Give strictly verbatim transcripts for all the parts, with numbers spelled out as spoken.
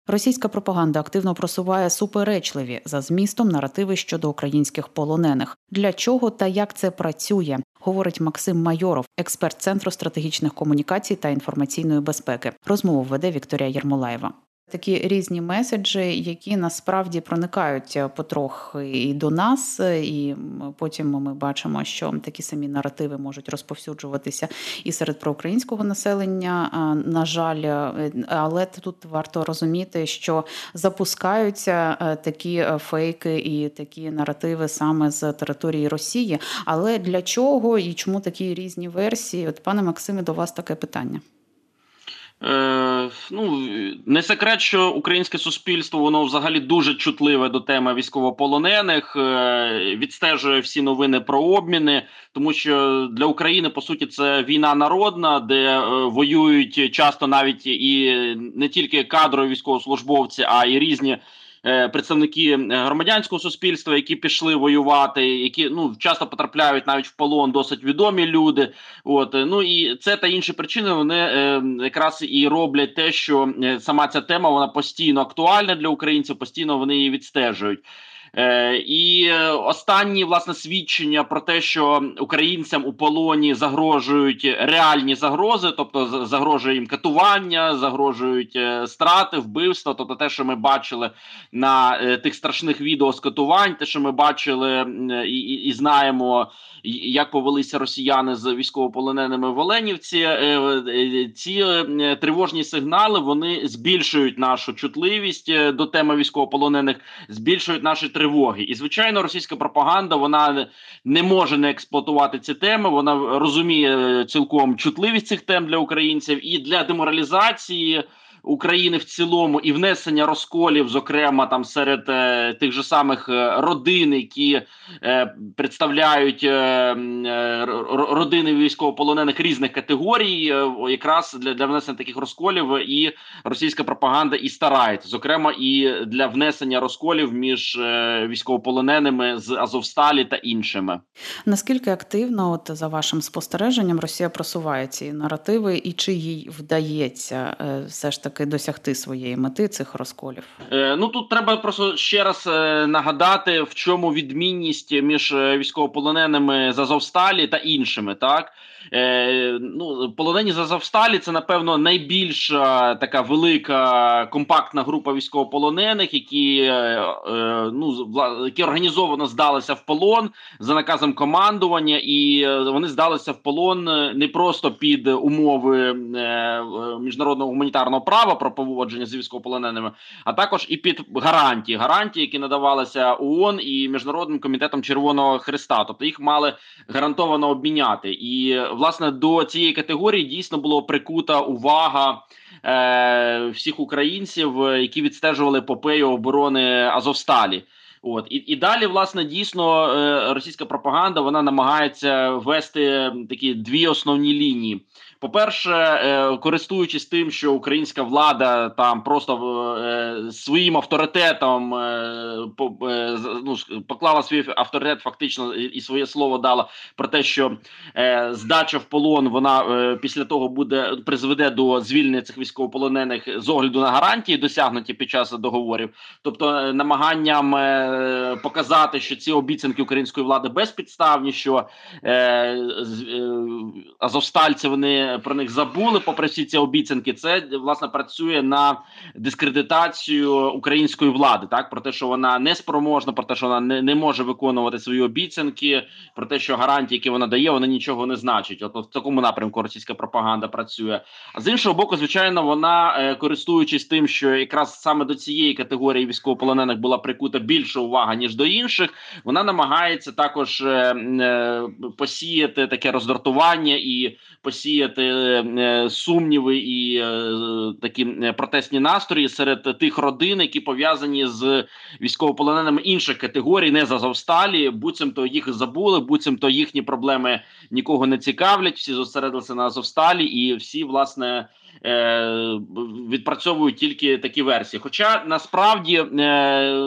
Російська пропаганда активно просуває суперечливі за змістом наративи щодо українських полонених. Для чого та як це працює, говорить Максим Майоров, експерт Центру стратегічних комунікацій та інформаційної безпеки. Розмову веде Вікторія Єрмолаєва. Такі різні меседжі, які насправді проникають потрохи і до нас, і потім ми бачимо, що такі самі наративи можуть розповсюджуватися і серед проукраїнського населення, на жаль. Але тут варто розуміти, що запускаються такі фейки і такі наративи саме з території Росії. Але для чого і чому такі різні версії? От, пане Максиме, до вас таке питання. Е, ну, не секрет, що українське суспільство, воно взагалі дуже чутливе до теми військовополонених, е, відстежує всі новини про обміни, тому що для України, по суті, це війна народна, де е, воюють часто навіть і не тільки кадрові військовослужбовці, а й різні представники громадянського суспільства, які пішли воювати, які ну часто потрапляють навіть в полон досить відомі люди. От ну і це та інші причини вони е, якраз і роблять те, що сама ця тема вона постійно актуальна для українців, постійно вони її відстежують. Е, і останні, власне, свідчення про те, що українцям у полоні загрожують реальні загрози, тобто загрожує їм катування, загрожують е, страти, вбивства, тобто те, що ми бачили на е, тих страшних відео з катувань, те, що ми бачили е, і, і знаємо, як повелися росіяни з військовополоненими в Оленівці, е, е, ці е, тривожні сигнали, вони збільшують нашу чутливість до теми військовополонених, збільшують наші тривоги. І, звичайно, російська пропаганда, вона не може не експлуатувати ці теми, вона розуміє цілком чутливість цих тем для українців і для деморалізації України в цілому і внесення розколів, зокрема там серед е, тих же самих родин, які е, представляють е, е, родини військовополонених різних категорій, е, якраз для, для внесення таких розколів і російська пропаганда і старається, зокрема і для внесення розколів між е, військовополоненими з Азовсталі та іншими. Наскільки активно, от за вашим спостереженням, Росія просуває ці наративи і чи їй вдається е, все ж таки досягти своєї мети цих розколів? Е, ну тут треба просто ще раз е, нагадати, в чому відмінність між військовополоненими з Азовсталі та іншими, так? Е, ну, полонені з Азовсталі – це, напевно, найбільша така велика компактна група військовополонених, які, е, е, ну, які організовано здалися в полон за наказом командування, і вони здалися в полон не просто під умови е, міжнародного гуманітарного права про поводження з військовополоненими, а також і під гарантії, гарантії, які надавалися ООН і Міжнародним комітетом Червоного Хреста, тобто їх мали гарантовано обміняти. І, власне, до цієї категорії дійсно була прикута увага е, всіх українців, які відстежували епопею оборони Азовсталі. От і, і далі, власне, дійсно е, російська пропаганда вона намагається вести такі дві основні лінії. По-перше, е, користуючись тим, що українська влада там просто е, своїм авторитетом е, по, е, ну, поклала свій авторитет фактично і своє слово дала про те, що е, здача в полон вона е, після того буде призведе до звільнення цих військовополонених з огляду на гарантії, досягнуті під час договорів, тобто е, намаганням е, показати, що ці обіцянки української влади безпідставні, що е, е, азовстальці вони про них забули, попри всі ці обіцянки, це, власне, працює на дискредитацію української влади, так, про те, що вона не спроможна, про те, що вона не, не може виконувати свої обіцянки, про те, що гарантії, які вона дає, вони нічого не значать. От в такому напрямку російська пропаганда працює. А з іншого боку, звичайно, вона, е, користуючись тим, що якраз саме до цієї категорії військовополонених була прикута більша увага, ніж до інших, вона намагається також е, е, посіяти таке роздратування і посіяти е, сумніви і е, такі протестні настрої серед тих родин, які пов'язані з військовополоненими інших категорій, не з Азовсталі, буцімто їх забули, буцімто їхні проблеми нікого не цікавлять, всі зосередилися на Азовсталі і всі, власне, е, відпрацьовують тільки такі версії. Хоча насправді, е,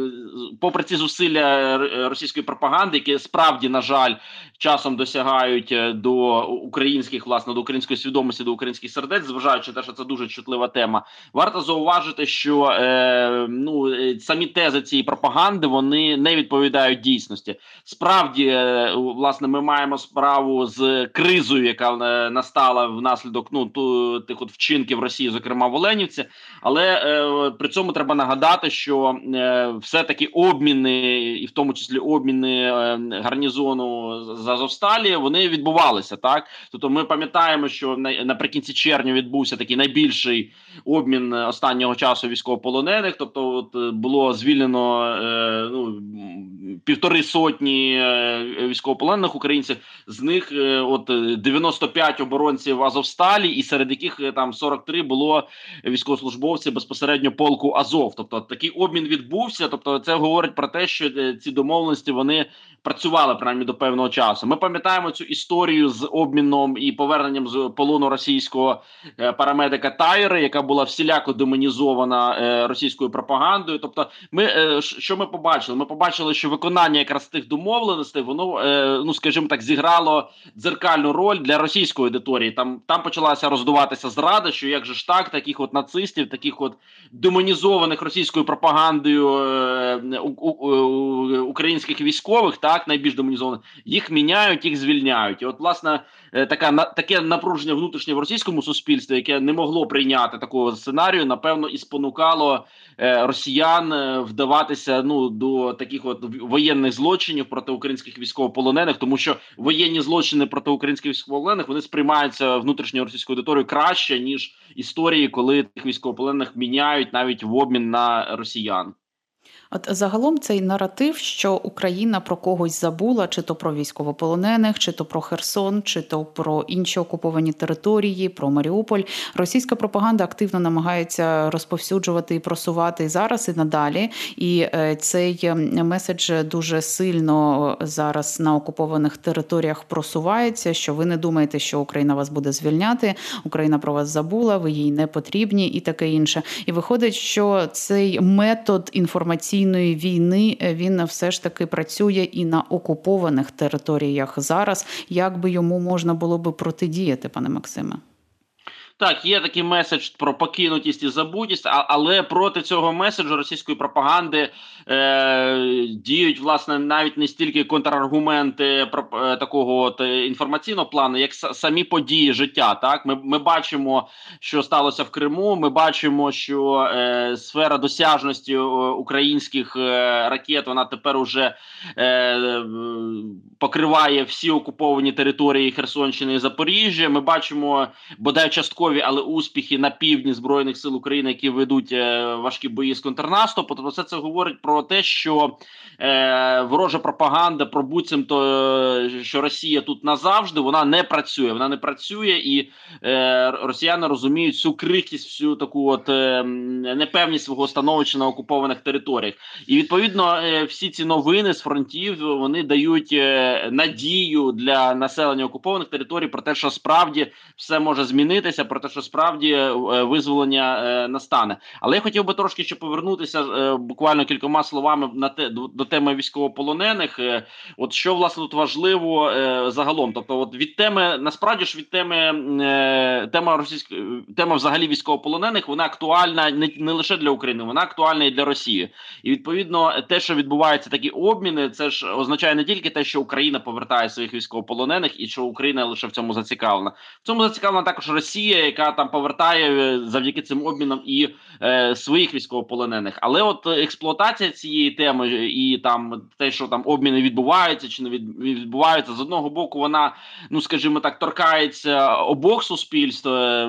попри ці зусилля російської пропаганди, які справді, на жаль, часом досягають до українських, власне, до української свідомості, до українських сердець, зважаючи на те, що це дуже чутлива тема, варто зауважити, що е, ну, самі тези цієї пропаганди, вони не відповідають дійсності. Справді, е, власне, ми маємо справу з кризою, яка е, настала внаслідок ну, ту, тих от вчинків Росії, зокрема в Оленівці, але е, при цьому треба нагадати, що е, все-таки обміни, і в тому числі обміни е, гарнізону з Азовсталі, вони відбувалися, так? Тобто ми пам'ятаємо, що на, наприкінці червня відбувся такий найбільший обмін останнього часу військовополонених, тобто от було звільнено е, ну, півтори сотні е, військовополонених українців, з них е, от дев'яносто п'ять оборонців Азовсталі, і серед яких е, там сорок три було військовослужбовців безпосередньо полку Азов. Тобто такий обмін відбувся, тобто це говорить про те, що е, ці домовленості, вони працювали, принаймні, до певного часу. Ми пам'ятаємо цю історію з обміном і поверненням з полону російського е, парамедика Тайри, яка була всіляко демонізована е, російською пропагандою. Тобто, ми е, що ми побачили? Ми побачили, що виконання якраз тих домовленостей, воно, е, ну скажімо так, зіграло дзеркальну роль для російської аудиторії. Там, там почалася роздуватися зрада, що як же ж так, таких от нацистів, таких от демонізованих російською пропагандою е, у, у, у, українських військових, так, найбільш демонізованих, їх міняють, їх звільняють. І от, власне, така, на, таке напруження внутрішнє в російському суспільстві, яке не могло прийняти такого сценарію, напевно, і спонукало е, росіян е, вдаватися ну, до таких от воєнних злочинів проти українських військовополонених, тому що воєнні злочини проти українських військовополонених, вони сприймаються внутрішньою російською аудиторією краще, ніж історії, коли тих військовополонених міняють навіть в обмін на росіян. От загалом цей наратив, що Україна про когось забула, чи то про військовополонених, чи то про Херсон, чи то про інші окуповані території, про Маріуполь, російська пропаганда активно намагається розповсюджувати і просувати зараз і надалі. І цей меседж дуже сильно зараз на окупованих територіях просувається, що ви не думаєте, що Україна вас буде звільняти, Україна про вас забула, ви їй не потрібні і таке інше. І виходить, що цей метод інформаційної війни, він все ж таки працює і на окупованих територіях зараз. Як би йому можна було би протидіяти, пане Максиме? Так, є такий меседж про покинутість і забутість, але проти цього меседжу російської пропаганди е, діють, власне, навіть не стільки контраргументи про, е, такого от інформаційного плану, як самі події життя. Так, Ми, ми бачимо, що сталося в Криму, ми бачимо, що е, сфера досяжності українських е, ракет, вона тепер уже е, покриває всі окуповані території Херсонщини і Запоріжжя. Ми бачимо, бодай частково, але успіхи на півдні Збройних сил України, які ведуть е, важкі бої з контрнаступу. Тобто все це говорить про те, що е, ворожа пропаганда про буцімто, що Росія тут назавжди, вона не працює. Вона не працює, і е, росіяни розуміють всю крихкість, всю таку от е, непевність свого становища на окупованих територіях. І відповідно е, всі ці новини з фронтів, вони дають е, надію для населення окупованих територій про те, що справді все може змінитися, про те, що справді е, визволення е, настане. Але я хотів би трошки ще повернутися е, буквально кількома словами на те, до, до теми військовополонених. Е, от що, власне, тут важливо е, загалом. Тобто, от від теми, насправді ж від теми, е, тема російської, тема взагалі військовополонених, вона актуальна не, не лише для України, вона актуальна і для Росії. І відповідно те, що відбуваються такі обміни, це ж означає не тільки те, що Україна повертає своїх військовополонених і що Україна лише в цьому зацікавлена. В цьому зацікавлена також Росія, яка там повертає завдяки цим обмінам і е, своїх військовополонених. Але от експлуатація цієї теми і там те, що там обміни відбуваються чи не відбуваються, з одного боку вона, ну скажімо так, торкається обох суспільств,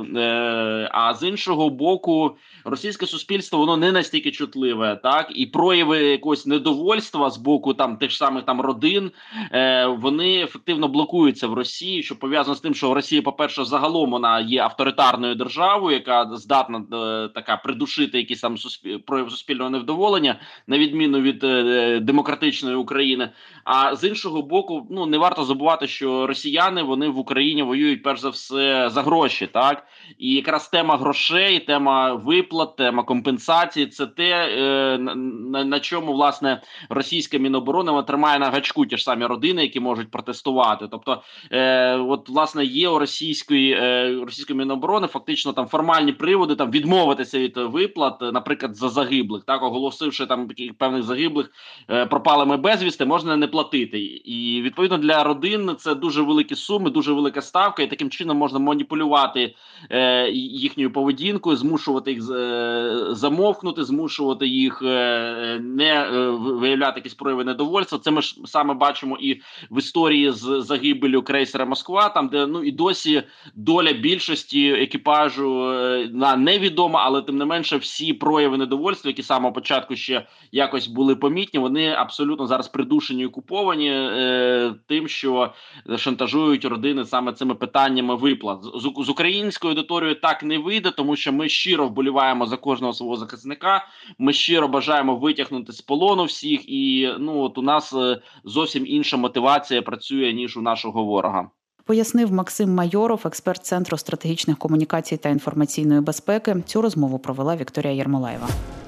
е, а з іншого боку російське суспільство, воно не настільки чутливе, так, і прояви якогось недовольства з боку там тих самих там родин, е, вони ефективно блокуються в Росії, що пов'язано з тим, що в Росії, по-перше, загалом вона є автократичною, авторитарною державою, яка здатна е, така придушити якісь там суспіль... прояв суспільного невдоволення, на відміну від е, демократичної України. А з іншого боку, ну не варто забувати, що росіяни вони в Україні воюють перш за все за гроші, так і якраз тема грошей, тема виплат, тема компенсації це те, е, на, на чому власне російська Міноборони тримає на гачку ті ж самі родини, які можуть протестувати. Тобто, е, от власне є у російської е, російської Міноборони фактично там формальні приводи там відмовитися від виплат, наприклад, за загиблих, так оголосивши там певних загиблих е, пропалими безвісти, можна не платити. І відповідно для родин це дуже великі суми, дуже велика ставка, і таким чином можна маніпулювати е, їхньою поведінкою, змушувати їх е, замовкнути, змушувати їх е, не е, виявляти якісь прояви недовольства. Це ми ж саме бачимо і в історії з загибелю крейсера Москва, там де ну і досі доля більшості екіпажу е, на невідома, але тим не менше всі прояви недовольства, які з самого початку ще якось були помітні, вони абсолютно зараз придушені і окуповані е, тим, що шантажують родини саме цими питаннями виплат. З, з українською аудиторією так не вийде, тому що ми щиро вболіваємо за кожного свого захисника, ми щиро бажаємо витягнути з полону всіх, і ну от у нас е, зовсім інша мотивація працює, ніж у нашого ворога. Пояснив Максим Майоров, експерт Центру стратегічних комунікацій та інформаційної безпеки. Цю розмову провела Вікторія Єрмолаєва.